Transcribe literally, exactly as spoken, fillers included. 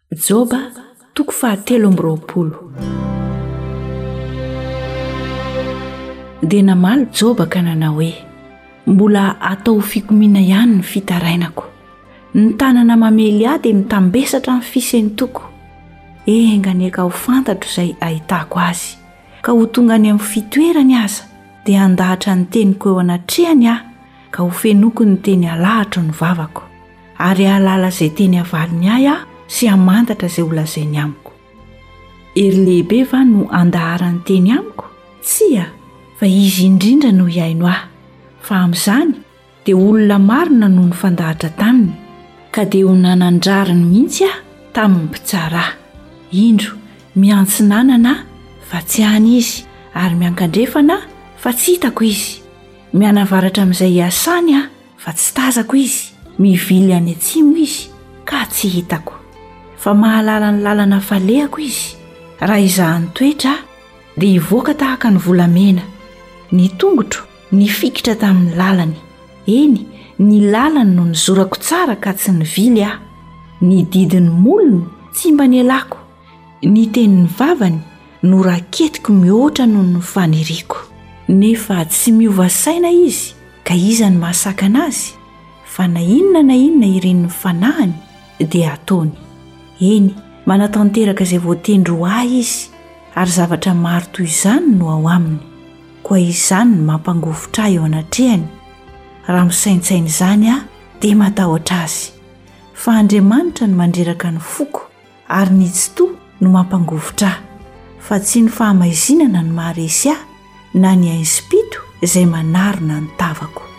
Joba toko fahatelo amby roapolo. Dia namaly Joba ka nanao hoe mbola atao fikomiana ihany ny fitarainako. Ny tanana mamely ahy dia mitambesatra amin'ny fisen'ny toko. Engany ka ho fantatro izay ahitako azy. Ka ho tonga any amin'ny fitoerany aza dia handahatra ny teniko eo anatrehany aho, ka ho fenoko ny teny alahatra ny vavako. Ary ahalala izay teny avaliny ahy aho sy hamantatra izay ho lazainy amiko. Ery lehibe va no andaharany teny amiko? Tsia, fa izy indrindra no hiaino ahy. Fa amin'izany dia olona marina no nifandahatra taminy, ka dia ho nanandrariny mihitsy aho tamin'ny mpitsara ahy. Indro miantsinanana fa tsy hany izy, ary miankandrefana fa tsy hitako izy. Mianavaratra amin'izay hiasany aho fa tsy tazako izy. Mivily any atsimo izy ka tsy hitako. Fa mahalala ny lalana falehako izy. Raha izahany toetra dia hivoaka tahaka ny volamena. Ny tongotro ny fikitra tamin'ny lalany. Eny, ny lalany no nizorako tsara ka tsy nivily aho. Ny didiny molony tsy mba nialako. Ny tenin'ny vavany no raketiko mihoatra noho ny faniriako. Nefa tsy miova saina izy, ka iza ny mahasaka anazy? Fa na inona na inona ireny ny fanahany dia ataony. Eny, manatanteraka izay voatendry ho ahy izy, ary zavatra maro toy izany no ao aminy. Koa izany no mampangovotra eo anatrehany. Raha misaintsaina izany aho dia matahotra azy. Fa Andriamanitra no mandreraka ny foko, ary ny tsotoa no mampangovotra. Fa tsy ny fahamaizinana no maharesy ahy, na ny ainspito izay manarona ny tavako.